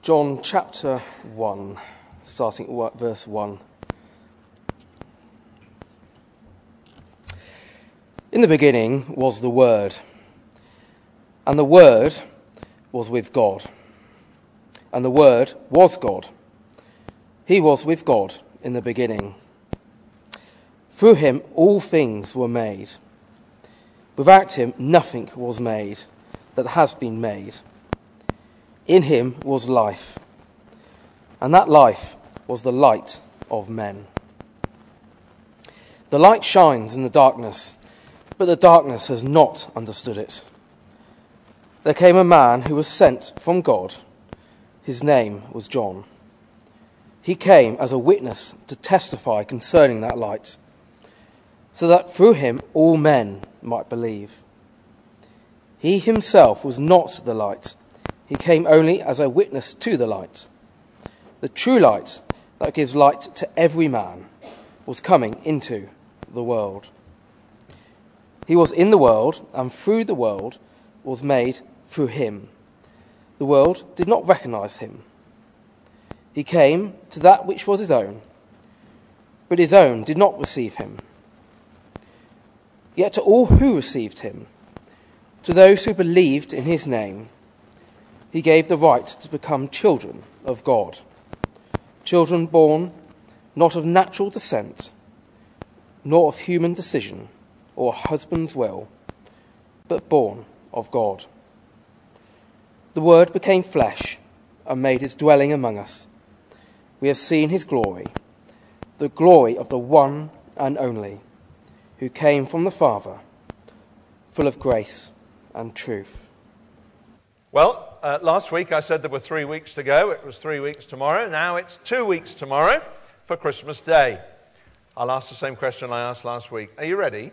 John chapter 1, starting at verse 1. In the beginning was the Word, and the Word was with God, and the Word was God. He was with God in the beginning. Through him all things were made. Without him nothing was made that has been made. In him was life, and that life was the light of men. The light shines in the darkness, but the darkness has not understood it. There came a man who was sent from God. His name was John. He came as a witness to testify concerning that light, so that through him all men might believe. He himself was not the light. He came only as a witness to the light. The true light that gives light to every man was coming into the world. He was in the world, and through the world was made through him. The world did not recognize him. He came to that which was his own, but his own did not receive him. Yet to all who received him, to those who believed in his name, he gave the right to become children of God, children born not of natural descent, nor of human decision or husband's will, but born of God. The Word became flesh and made his dwelling among us. We have seen his glory, the glory of the one and only, who came from the Father, full of grace and truth. Well, last week I said there were 3 weeks to go. It was 3 weeks tomorrow. Now it's 2 weeks tomorrow for Christmas Day. I'll ask the same question I asked last week. Are you ready?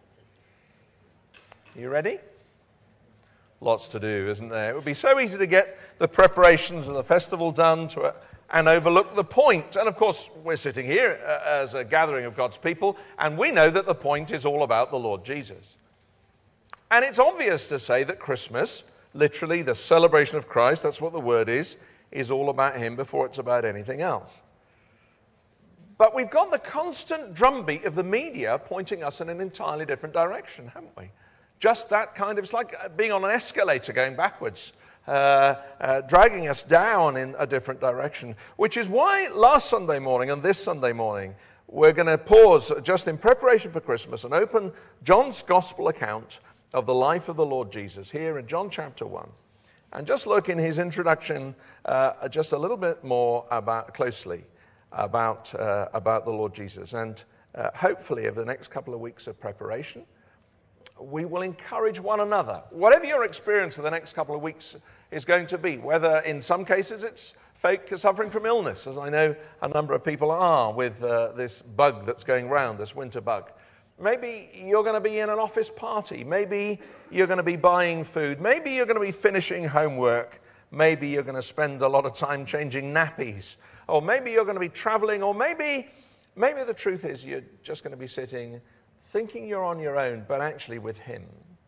Are you ready? Lots to do, isn't there? It would be so easy to get the preparations of the festival done and overlook the point. And of course, we're sitting here as a gathering of God's people, and we know that the point is all about the Lord Jesus. And it's obvious to say that Christmas, literally the celebration of Christ, that's what the word is all about him before it's about anything else. But we've got the constant drumbeat of the media pointing us in an entirely different direction, haven't we? Just that kind of, it's like being on an escalator going backwards, dragging us down in a different direction, which is why last Sunday morning and this Sunday morning, we're going to pause just in preparation for Christmas and open John's Gospel account of the life of the Lord Jesus here in John chapter 1. And just look in his introduction just a little bit more closely about the Lord Jesus. And hopefully over the next couple of weeks of preparation, we will encourage one another. Whatever your experience of the next couple of weeks is going to be, whether in some cases it's folk suffering from illness, as I know a number of people are with this bug that's going round, this winter bug. Maybe you're going to be in an office party. Maybe you're going to be buying food. Maybe you're going to be finishing homework. Maybe you're going to spend a lot of time changing nappies. Or maybe you're going to be traveling. Or maybe the truth is you're just going to be sitting thinking you're on your own, but actually with him.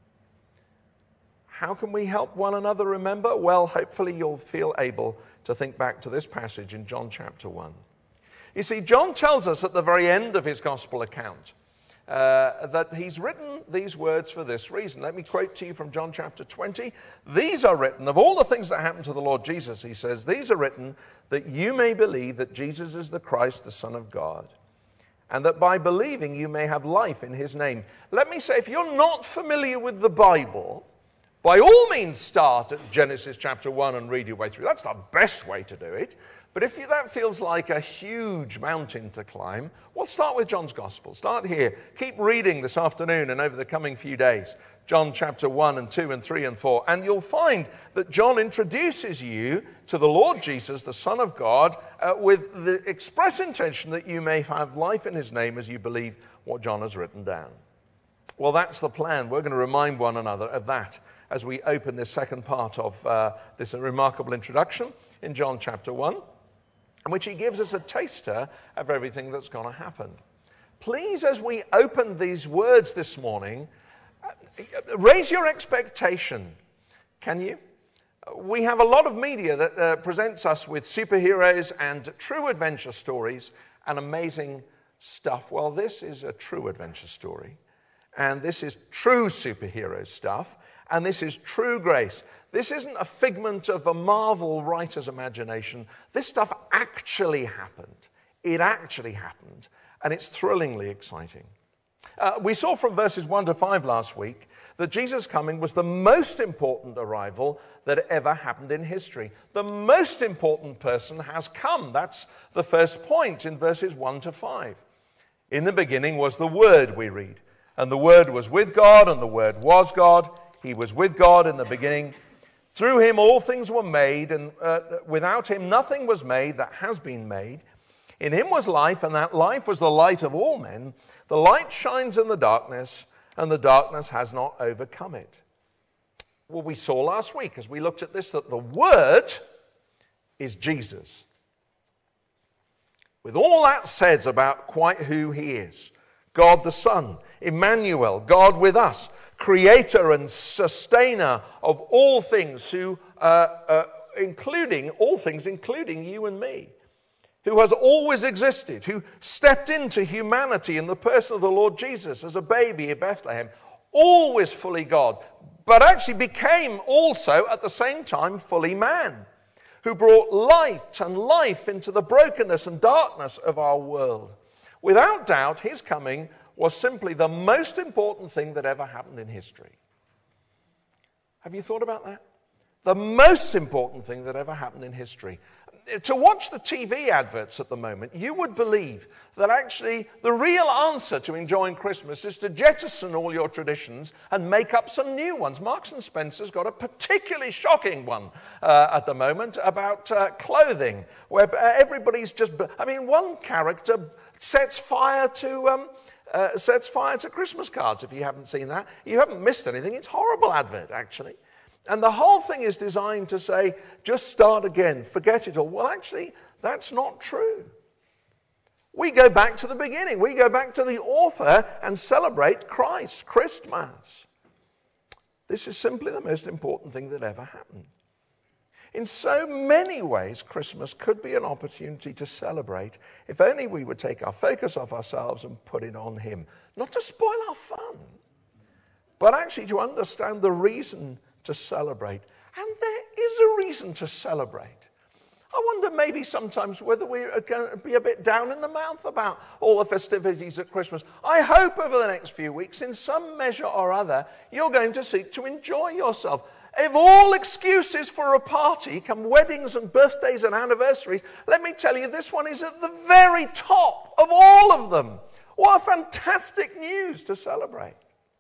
How can we help one another remember? Well, hopefully you'll feel able to think back to this passage in John chapter 1. You see, John tells us at the very end of his gospel account that he's written these words for this reason. Let me quote to you from John chapter 20. These are written, of all the things that happened to the Lord Jesus, he says, these are written that you may believe that Jesus is the Christ, the Son of God, and that by believing you may have life in his name. Let me say, if you're not familiar with the Bible, by all means start at Genesis chapter 1 and read your way through. That's the best way to do it. But if that feels like a huge mountain to climb, well, start with John's Gospel. Start here. Keep reading this afternoon and over the coming few days. John chapter 1 and 2 and 3 and 4. And you'll find that John introduces you to the Lord Jesus, the Son of God, with the express intention that you may have life in his name as you believe what John has written down. Well, that's the plan. We're going to remind one another of that as we open this second part of this remarkable introduction in John chapter 1. In which he gives us a taster of everything that's going to happen. Please, as we open these words this morning, raise your expectation. Can you? We have a lot of media that presents us with superheroes and true adventure stories and amazing stuff. Well, this is a true adventure story, and this is true superhero stuff, and this is true grace. This isn't a figment of a Marvel writer's imagination. This stuff actually happened. It actually happened, and it's thrillingly exciting. We saw from verses 1 to 5 last week that Jesus' coming was the most important arrival that ever happened in history. The most important person has come. That's the first point in verses 1 to 5. In the beginning was the Word, we read. And the Word was with God, and the Word was God. He was with God in the beginning. Through him all things were made, and without him nothing was made that has been made. In him was life, and that life was the light of all men. The light shines in the darkness, and the darkness has not overcome it. Well, we saw last week as we looked at this that the Word is Jesus. With all that said about quite who he is, God the Son, Emmanuel, God with us, creator and sustainer of all things, including you and me, who has always existed, who stepped into humanity in the person of the Lord Jesus as a baby in Bethlehem, always fully God, but actually became also at the same time fully man, who brought light and life into the brokenness and darkness of our world. Without doubt, his coming was simply the most important thing that ever happened in history. Have you thought about that? The most important thing that ever happened in history. To watch the TV adverts at the moment, you would believe that actually the real answer to enjoying Christmas is to jettison all your traditions and make up some new ones. Marks and Spencer's got a particularly shocking one at the moment about clothing, where everybody's just... one character sets fire to Christmas cards. If you haven't seen that, you haven't missed anything. It's a horrible advert, actually. And the whole thing is designed to say, just start again, forget it all. Well, actually, that's not true. We go back to the beginning. We go back to the author and celebrate Christ, Christmas. This is simply the most important thing that ever happened. In so many ways, Christmas could be an opportunity to celebrate if only we would take our focus off ourselves and put it on him. Not to spoil our fun, but actually to understand the reason to celebrate. And there is a reason to celebrate. I wonder maybe sometimes whether we're going to be a bit down in the mouth about all the festivities at Christmas. I hope over the next few weeks, in some measure or other, you're going to seek to enjoy yourself. If all excuses for a party come weddings and birthdays and anniversaries, let me tell you, this one is at the very top of all of them. What a fantastic news to celebrate.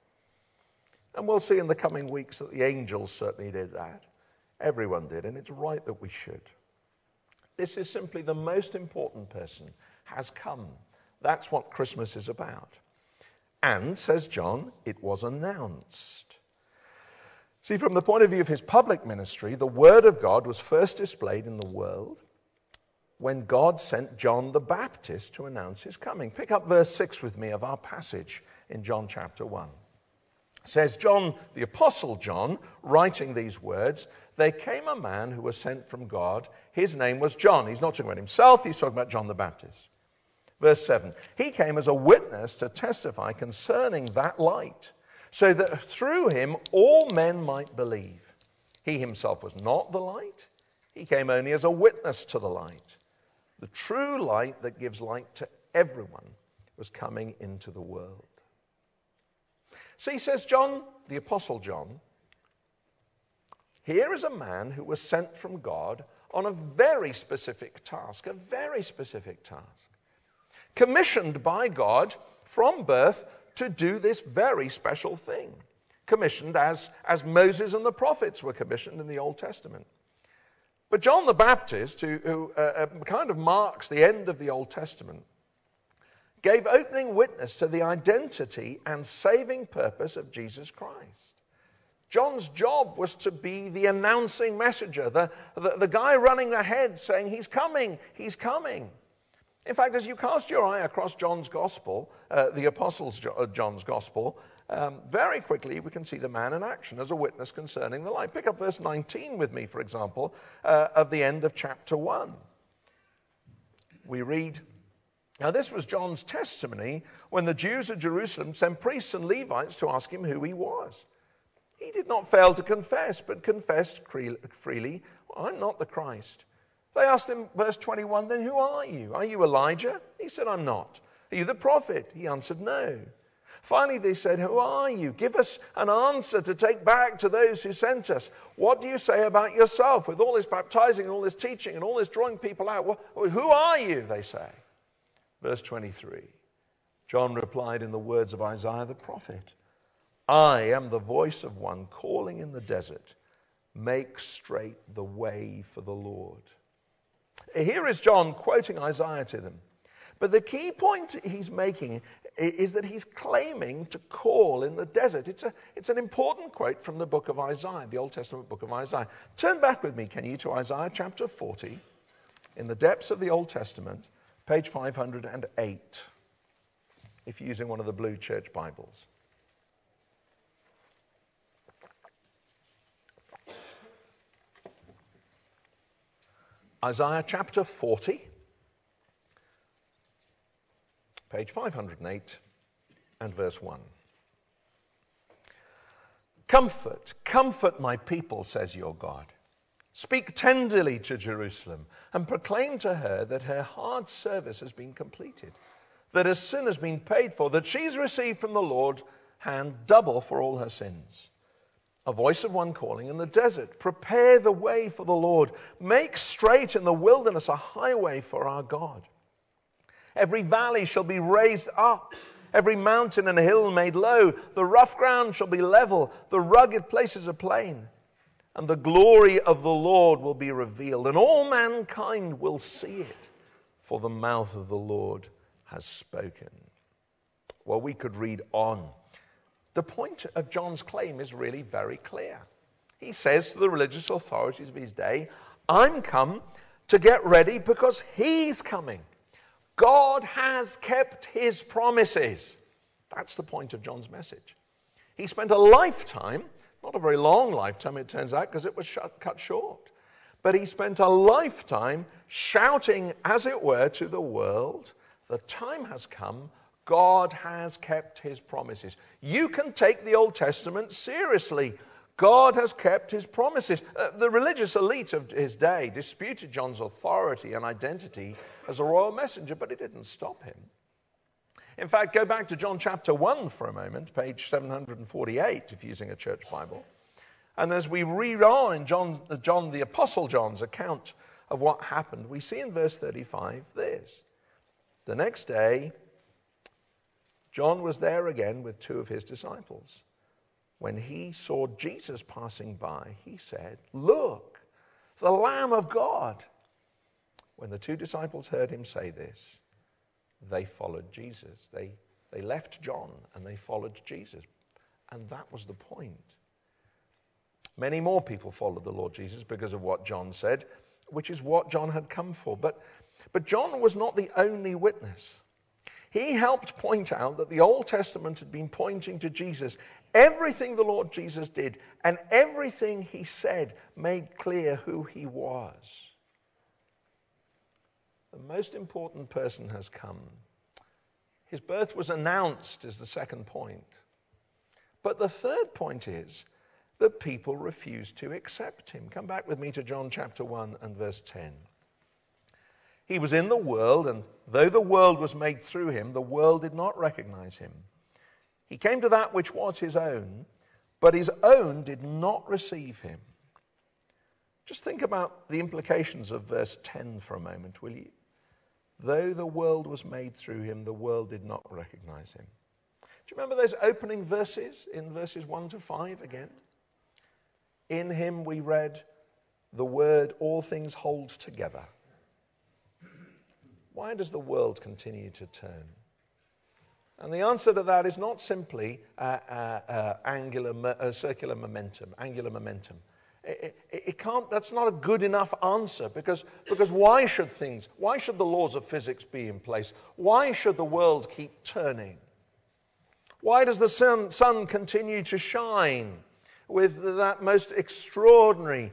And we'll see in the coming weeks that the angels certainly did that. Everyone did, and it's right that we should. This is simply the most important person has come. That's what Christmas is about. And, says John, it was announced. See, from the point of view of his public ministry, the Word of God was first displayed in the world when God sent John the Baptist to announce his coming. Pick up verse 6 with me of our passage in John chapter 1. It says, John, the Apostle John, writing these words, there came a man who was sent from God. His name was John. He's not talking about himself, he's talking about John the Baptist. Verse 7, he came as a witness to testify concerning that light, so that through him all men might believe. He himself was not the light. He came only as a witness to the light. The true light that gives light to everyone was coming into the world. See, says John, the Apostle John, here is a man who was sent from God on a very specific task, commissioned by God from birth to do this very special thing, commissioned as Moses and the prophets were commissioned in the Old Testament. But John the Baptist, who kind of marks the end of the Old Testament, gave opening witness to the identity and saving purpose of Jesus Christ. John's job was to be the announcing messenger, the guy running ahead saying, he's coming, he's coming. In fact, as you cast your eye across John's Gospel, the Apostles' John's Gospel, very quickly we can see the man in action as a witness concerning the light. Pick up verse 19 with me, for example, of the end of chapter 1. We read, "Now this was John's testimony when the Jews of Jerusalem sent priests and Levites to ask him who he was. He did not fail to confess, but confessed freely, 'I'm not the Christ.' They asked him, verse 21, 'Then who are you? Are you Elijah?' He said, 'I'm not.' 'Are you the prophet?' He answered, 'No.' Finally they said, 'Who are you? Give us an answer to take back to those who sent us. What do you say about yourself? With all this baptizing and all this teaching and all this drawing people out, who are you?' they say." Verse 23, John replied in the words of Isaiah the prophet, "I am the voice of one calling in the desert, make straight the way for the Lord." Here is John quoting Isaiah to them. But the key point he's making is that he's claiming to call in the desert. It's an important quote from the book of Isaiah, the Old Testament book of Isaiah. Turn back with me, can you, to Isaiah chapter 40, in the depths of the Old Testament, page 508, if you're using one of the blue church Bibles. Isaiah chapter 40, page 508 and verse 1. "Comfort, comfort my people, says your God. Speak tenderly to Jerusalem and proclaim to her that her hard service has been completed, that her sin has been paid for, that she's received from the Lord hand double for all her sins. A voice of one calling in the desert, prepare the way for the Lord. Make straight in the wilderness a highway for our God. Every valley shall be raised up, every mountain and hill made low. The rough ground shall be level, the rugged places a plain. And the glory of the Lord will be revealed, and all mankind will see it, for the mouth of the Lord has spoken." Well, we could read on. The point of John's claim is really very clear. He says to the religious authorities of his day, "I'm come to get ready because he's coming. God has kept his promises." That's the point of John's message. He spent a lifetime, not a very long lifetime it turns out because it was cut short, but he spent a lifetime shouting, as it were, to the world, the time has come, God has kept his promises. You can take the Old Testament seriously. God has kept his promises. The religious elite of his day disputed John's authority and identity as a royal messenger, but it didn't stop him. In fact, go back to John chapter 1 for a moment, page 748, if using a church Bible. And as we read on in John, the Apostle John's account of what happened, we see in verse 35 this. "The next day, John was there again with two of his disciples. When he saw Jesus passing by, he said, 'Look, the Lamb of God.' When the two disciples heard him say this, they followed Jesus. They left John and they followed Jesus. And that was the point. Many more people followed the Lord Jesus because of what John said, which is what John had come for. But John was not the only witness. He helped point out that the Old Testament had been pointing to Jesus. Everything the Lord Jesus did and everything he said made clear who he was. The most important person has come. His birth was announced is the second point. But the third point is that people refused to accept him. Come back with me to John chapter 1 and verse 10. "He was in the world, and though the world was made through him, the world did not recognize him. He came to that which was his own, but his own did not receive him." Just think about the implications of verse 10 for a moment, will you? Though the world was made through him, the world did not recognize him. Do you remember those opening verses in verses 1 to 5 again? In him we read the word, all things hold together. Why does the world continue to turn? And the answer to that is not simply circular momentum, angular momentum. It can't. That's not a good enough answer because why should the laws of physics be in place? Why should the world keep turning? Why does the sun continue to shine with that most extraordinary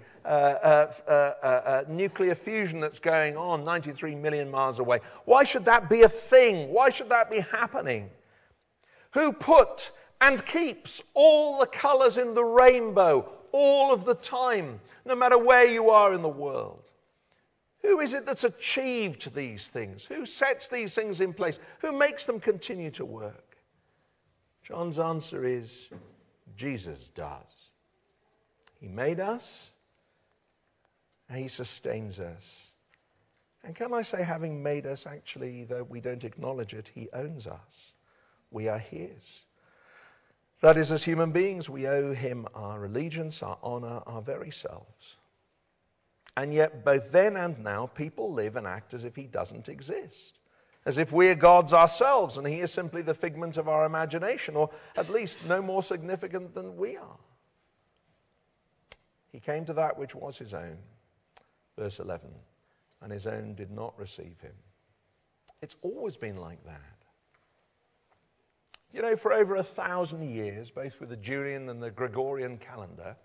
nuclear fusion that's going on 93 million miles away? Why should that be a thing? Why should that be happening? Who put and keeps all the colors in the rainbow all of the time, no matter where you are in the world? Who is it that's achieved these things? Who sets these things in place? Who makes them continue to work? John's answer is Jesus does. He made us, and he sustains us. And can I say, having made us, actually, though we don't acknowledge it, he owns us. We are his. That is, as human beings, we owe him our allegiance, our honor, our very selves. And yet, both then and now, people live and act as if he doesn't exist. As if we're gods ourselves and he is simply the figment of our imagination, or at least no more significant than we are. He came to that which was his own, verse 11, and his own did not receive him. It's always been like that. You know, for over 1,000 years, both with the Julian and the Gregorian calendar,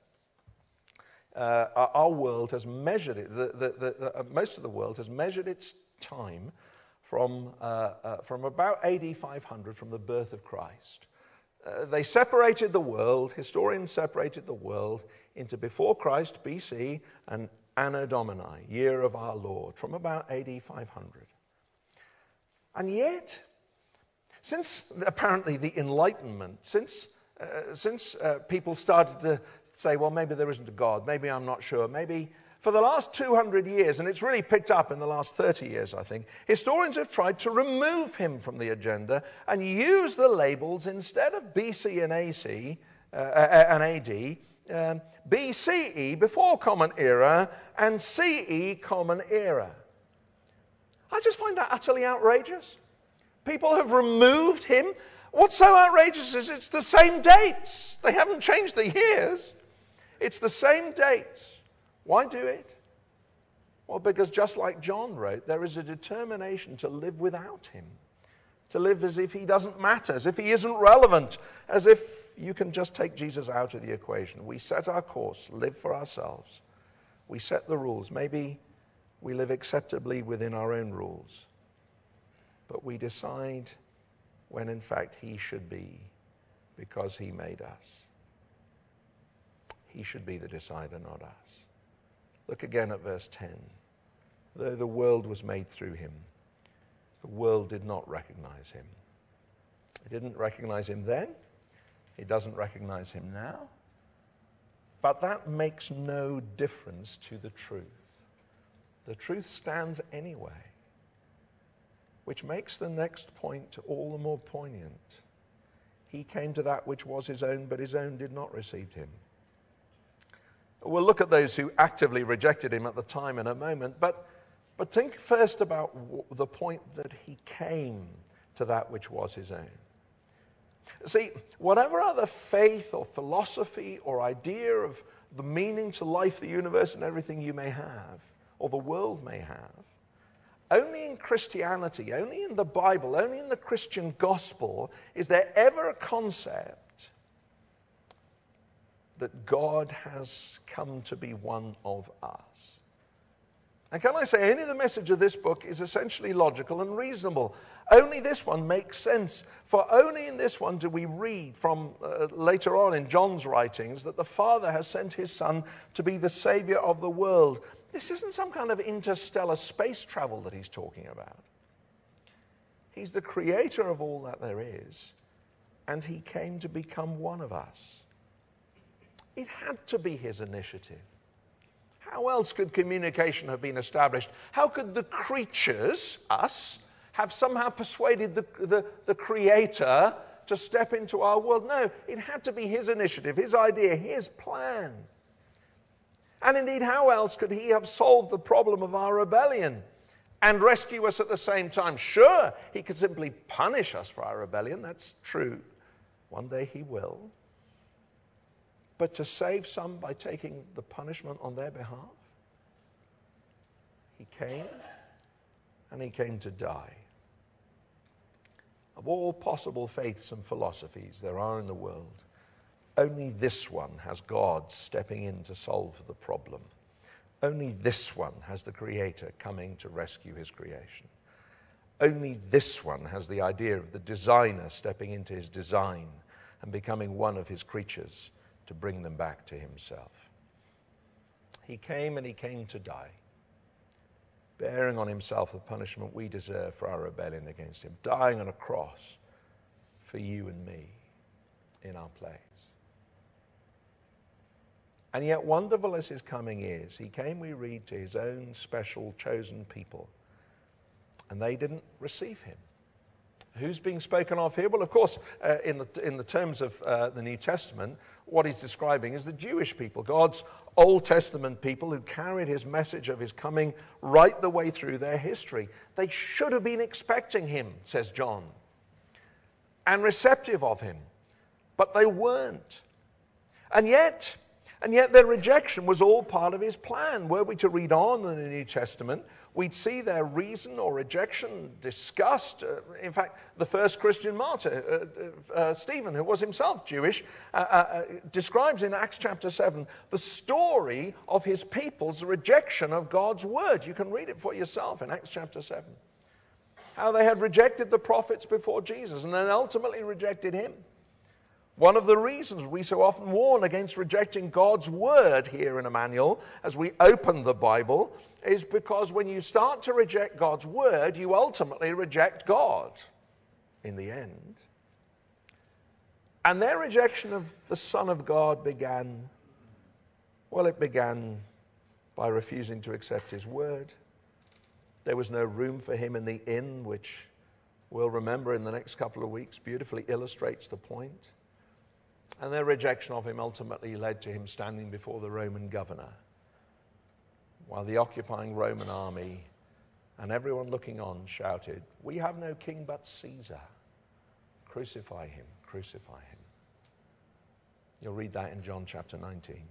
our world has measured it, most of the world has measured its time from about AD 500, from the birth of Christ. They separated the world, historians separated the world into before Christ, BC, and Anno Domini, year of our Lord, from about AD 500. And yet, since apparently the Enlightenment, since people started to say, well, maybe there isn't a God, maybe I'm not sure, maybe for the last 200 years, and it's really picked up in the last 30 years, I think, historians have tried to remove him from the agenda and use the labels instead of BC and AC and AD, BCE, before Common Era, and CE, Common Era. I just find that utterly outrageous. People have removed him. What's so outrageous is it's the same dates. They haven't changed the years. It's the same dates. Why do it? Well, because just like John wrote, there is a determination to live without him, to live as if he doesn't matter, as if he isn't relevant, as if you can just take Jesus out of the equation. We set our course, live for ourselves. We set the rules. Maybe we live acceptably within our own rules, but we decide when in fact he should be, because he made us. He should be the decider, not us. Look again at verse 10. Though the world was made through him, the world did not recognize him. It didn't recognize him then. It doesn't recognize him now. But that makes no difference to the truth. The truth stands anyway, which makes the next point all the more poignant. He came to that which was his own, but his own did not receive him. We'll look at those who actively rejected him at the time in a moment, but think first about the point that he came to that which was his own. See, whatever other faith or philosophy or idea of the meaning to life, the universe, and everything you may have, or the world may have, only in Christianity, only in the Bible, only in the Christian gospel is there ever a concept that God has come to be one of us. And can I say, only the message of this book is essentially logical and reasonable. Only this one makes sense. For only in this one do we read from later on in John's writings that the Father has sent his Son to be the Savior of the world. This isn't some kind of interstellar space travel that he's talking about. He's the creator of all that there is, and he came to become one of us. It had to be his initiative. How else could communication have been established? How could the creatures, us, have somehow persuaded the Creator to step into our world? No, it had to be his initiative, his idea, his plan. And indeed, how else could he have solved the problem of our rebellion and rescue us at the same time? Sure, he could simply punish us for our rebellion. That's true. One day he will. But to save some by taking the punishment on their behalf, he came, and he came to die. Of all possible faiths and philosophies there are in the world, only this one has God stepping in to solve the problem. Only this one has the Creator coming to rescue his creation. Only this one has the idea of the designer stepping into his design and becoming one of his creatures to bring them back to himself. He came, and he came to die, bearing on himself the punishment we deserve for our rebellion against him, dying on a cross for you and me in our place. And yet, wonderful as his coming is, he came, we read, to his own special chosen people, and they didn't receive him. Who's being spoken of here? Well, of course, in the terms of the New Testament, what he's describing is the Jewish people, God's Old Testament people who carried his message of his coming right the way through their history. They should have been expecting him, says John, and receptive of him, but they weren't. And yet their rejection was all part of his plan. Were we to read on in the New Testament, we'd see their reason or rejection discussed. In fact, the first Christian martyr, Stephen, who was himself Jewish, describes in Acts chapter 7 the story of his people's rejection of God's word. You can read it for yourself in Acts chapter 7. How they had rejected the prophets before Jesus and then ultimately rejected him. One of the reasons we so often warn against rejecting God's word here in Emmanuel as we open the Bible is because when you start to reject God's word, you ultimately reject God in the end. And their rejection of the Son of God began by refusing to accept his word. There was no room for him in the inn, which we'll remember in the next couple of weeks beautifully illustrates the point. And their rejection of him ultimately led to him standing before the Roman governor, while the occupying Roman army and everyone looking on shouted, "We have no king but Caesar. Crucify him, crucify him." You'll read that in John chapter 19.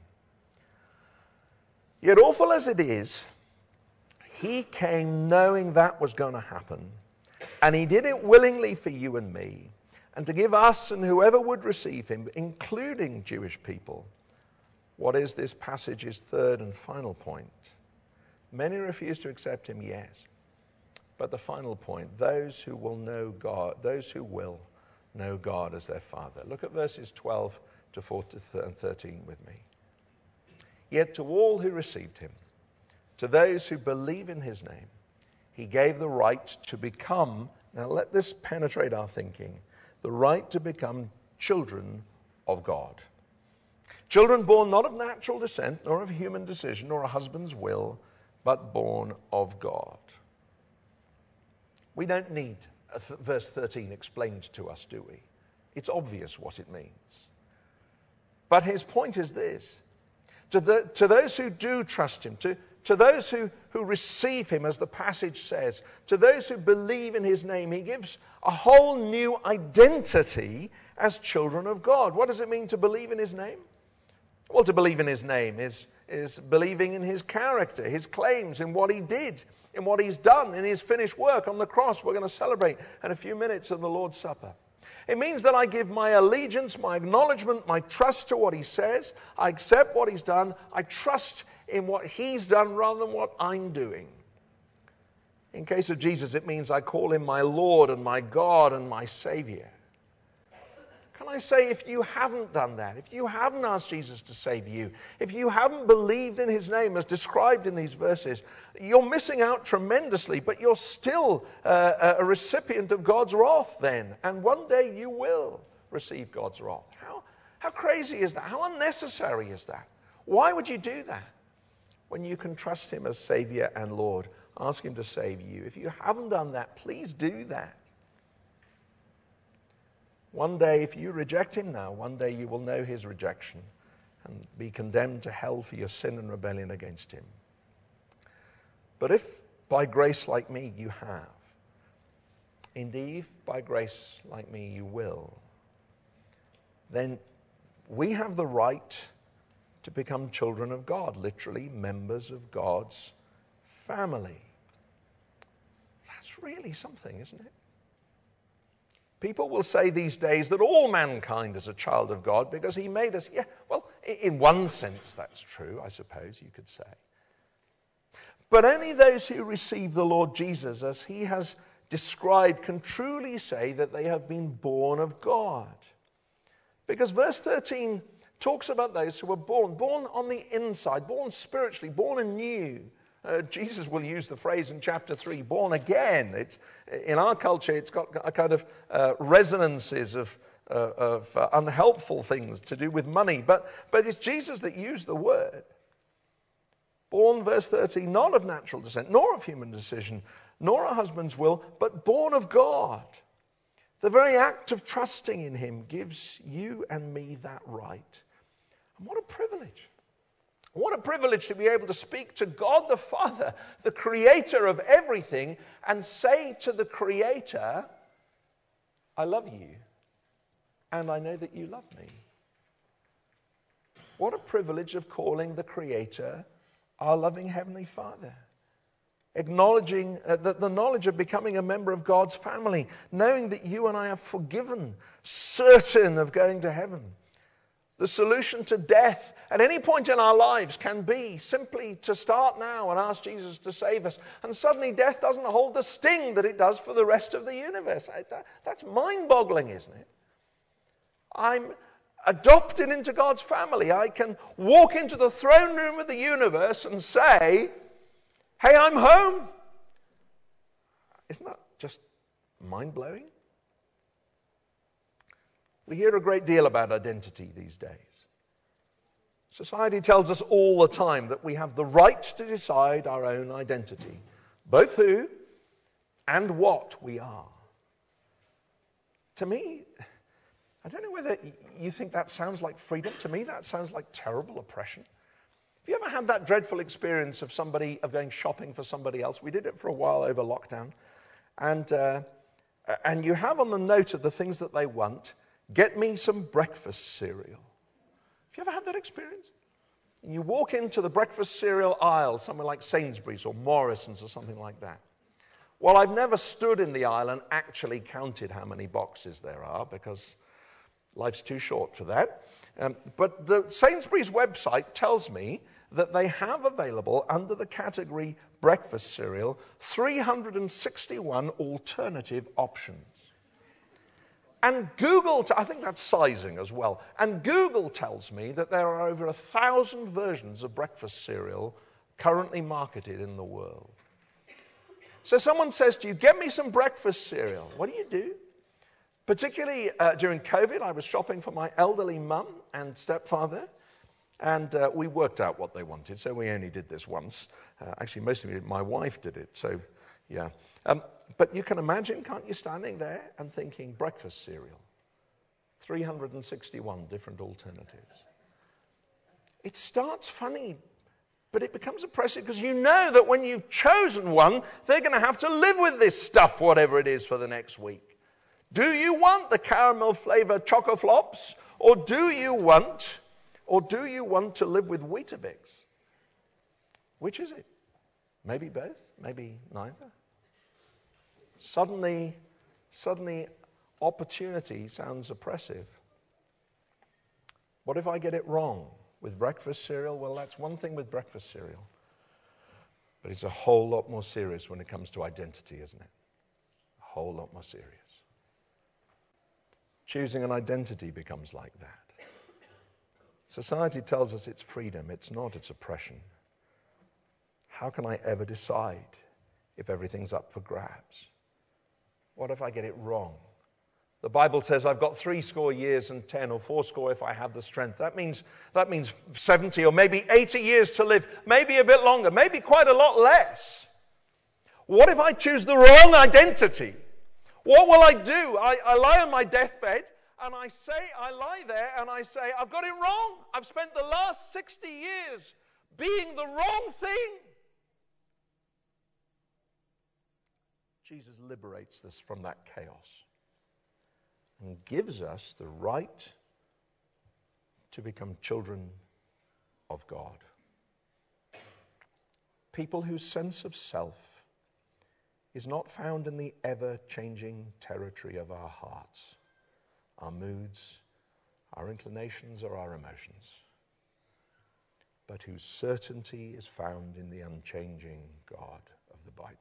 Yet awful as it is, he came knowing that was going to happen, and he did it willingly for you and me, and to give us and whoever would receive him, including Jewish people, what is this passage's third and final point. Many refuse to accept him, yes. But the final point, those who will know God as their Father. Look at verses 12 to 14 and 13 with me. Yet to all who received him, to those who believe in his name, he gave the right to become, now let this penetrate our thinking, the right to become children of God. Children born not of natural descent, nor of human decision, nor a husband's will, but born of God. We don't need verse 13 explained to us, do we? It's obvious what it means. But his point is this. To those who do trust him, to those who receive him, as the passage says, to those who believe in his name, he gives a whole new identity as children of God. What does it mean to believe in his name? Well, to believe in his name is believing in his character, his claims, in what he did, in what he's done, in his finished work on the cross. We're going to celebrate in a few minutes of the Lord's Supper. It means that I give my allegiance, my acknowledgement, my trust to what he says. I accept what he's done. I trust in what he's done rather than what I'm doing. In case of Jesus, it means I call him my Lord and my God and my Savior. Can I say, if you haven't done that, if you haven't asked Jesus to save you, if you haven't believed in his name as described in these verses, you're missing out tremendously, but you're still a recipient of God's wrath then. And one day you will receive God's wrath. How crazy is that? How unnecessary is that? Why would you do that when you can trust him as Savior and Lord? Ask him to save you. If you haven't done that, please do that. One day, if you reject him now, one day you will know his rejection and be condemned to hell for your sin and rebellion against him. But if by grace like me you have, indeed by grace like me you will, then we have the right to become children of God, literally members of God's family. That's really something, isn't it? People will say these days that all mankind is a child of God because he made us. Yeah, well, in one sense that's true, I suppose you could say. But only those who receive the Lord Jesus as he has described can truly say that they have been born of God. Because verse 13 talks about those who are born on the inside, born spiritually, born anew. Jesus will use the phrase in chapter 3, born again. It's, in our culture, it's got a kind of resonances of unhelpful things to do with money. But it's Jesus that used the word. Born, verse 13, not of natural descent, nor of human decision, nor a husband's will, but born of God. The very act of trusting in him gives you and me that right. And what a privilege. What a privilege to be able to speak to God the Father, the creator of everything, and say to the creator, I love you, and I know that you love me. What a privilege of calling the creator our loving Heavenly Father. Acknowledging the knowledge of becoming a member of God's family, knowing that you and I are forgiven, certain of going to heaven. The solution to death at any point in our lives can be simply to start now and ask Jesus to save us. And suddenly death doesn't hold the sting that it does for the rest of the universe. That's mind-boggling, isn't it? I'm adopted into God's family. I can walk into the throne room of the universe and say, hey, I'm home. Isn't that just mind-blowing? We hear a great deal about identity these days. Society tells us all the time that we have the right to decide our own identity, both who and what we are. To me, I don't know whether you think that sounds like freedom. To me, that sounds like terrible oppression. Have you ever had that dreadful experience of going shopping for somebody else? We did it for a while over lockdown. And you have on the note of the things that they want, get me some breakfast cereal. Have you ever had that experience? And you walk into the breakfast cereal aisle, somewhere like Sainsbury's or Morrison's or something like that. Well, I've never stood in the aisle and actually counted how many boxes there are because life's too short for that. But the Sainsbury's website tells me that they have available under the category breakfast cereal 361 alternative options. And Google, I think that's sizing as well, and Google tells me that there are over 1,000 versions of breakfast cereal currently marketed in the world. So someone says to you, get me some breakfast cereal. What do? Particularly during COVID, I was shopping for my elderly mum and stepfather, and we worked out what they wanted, so we only did this once. Actually, mostly my wife did it, so yeah. But you can imagine, can't you, standing there and thinking, breakfast cereal, 361 different alternatives. It starts funny, but it becomes oppressive because you know that when you've chosen one, they're going to have to live with this stuff, whatever it is, for the next week. Do you want the caramel flavored Choco Flops, or do you want to live with Weetabix? Which is it? Maybe both, maybe neither. Suddenly, opportunity sounds oppressive. What if I get it wrong with breakfast cereal? Well, that's one thing with breakfast cereal. But it's a whole lot more serious when it comes to identity, isn't it? A whole lot more serious. Choosing an identity becomes like that. Society tells us it's freedom. It's not, it's oppression. How can I ever decide if everything's up for grabs? What if I get it wrong? The Bible says I've got 70 years and 10 or 80 if I have the strength. That means 70 or maybe 80 years to live, maybe a bit longer, maybe quite a lot less. What if I choose the wrong identity? What will I do? I lie on my deathbed and I lie there and I say, I've got it wrong. I've spent the last 60 years being the wrong thing. Jesus liberates us from that chaos and gives us the right to become children of God. People whose sense of self is not found in the ever-changing territory of our hearts, our moods, our inclinations, or our emotions, but whose certainty is found in the unchanging God of the Bible.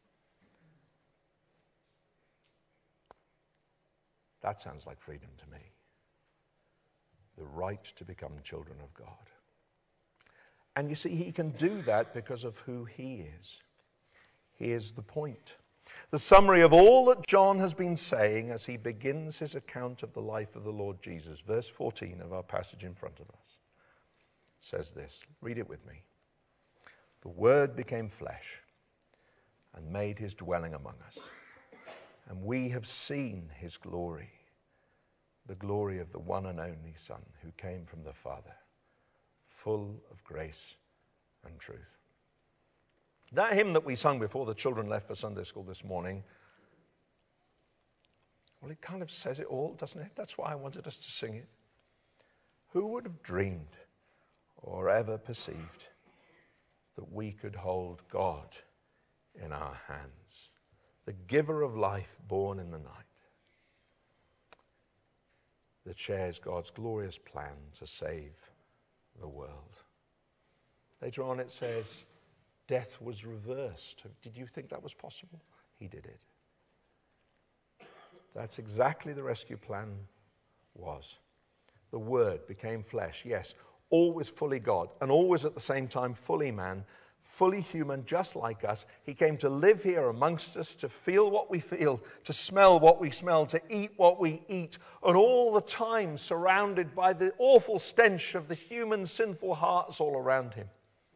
That sounds like freedom to me. The right to become children of God. And you see, he can do that because of who he is. Here's the point. The summary of all that John has been saying as he begins his account of the life of the Lord Jesus. Verse 14 of our passage in front of us says this. Read it with me. The Word became flesh and made his dwelling among us. And we have seen his glory, the glory of the one and only Son who came from the Father, full of grace and truth. That hymn that we sung before the children left for Sunday school this morning, well, it kind of says it all, doesn't it? That's why I wanted us to sing it. Who would have dreamed or ever perceived that we could hold God in our hands, the giver of life born in the night, that shares God's glorious plan to save the world. Later on it says, death was reversed. Did you think that was possible? He did it. That's exactly the rescue plan was. The Word became flesh, yes, always fully God, and always at the same time fully man, fully human, just like us. He came to live here amongst us, to feel what we feel, to smell what we smell, to eat what we eat, and all the time surrounded by the awful stench of the human sinful hearts all around him.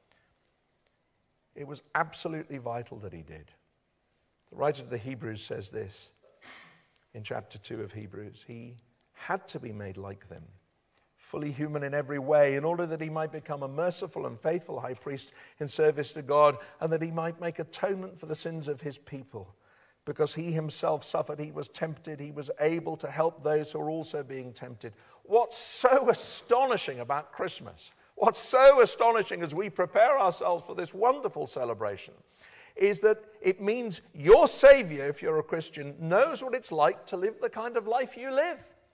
It was absolutely vital that he did. The writer of the Hebrews says this in chapter 2 of Hebrews. He had to be made like them, fully human in every way, in order that he might become a merciful and faithful high priest in service to God, and that he might make atonement for the sins of his people. Because he himself suffered, he was tempted, he was able to help those who are also being tempted. What's so astonishing about Christmas, what's so astonishing as we prepare ourselves for this wonderful celebration, is that it means your Savior, if you're a Christian, knows what it's like to live the kind of life you live.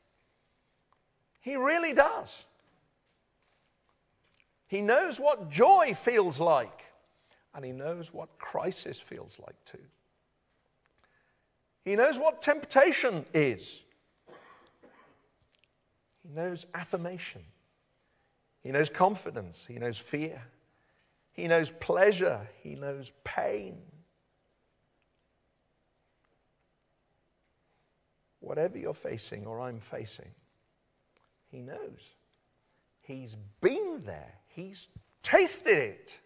He really does. He knows what joy feels like, and he knows what crisis feels like too. He knows what temptation is. He knows affirmation. He knows confidence. He knows fear. He knows pleasure. He knows pain. Whatever you're facing or I'm facing, he knows. He's been there. He's tasted it.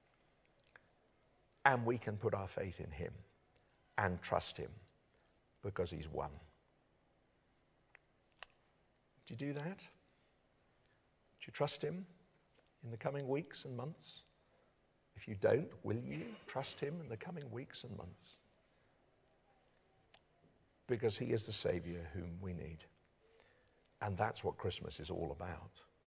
And we can put our faith in him and trust him because he's won. Do you do that? Do you trust him in the coming weeks and months? If you don't, will you trust him in the coming weeks and months? Because he is the Savior whom we need. And that's what Christmas is all about.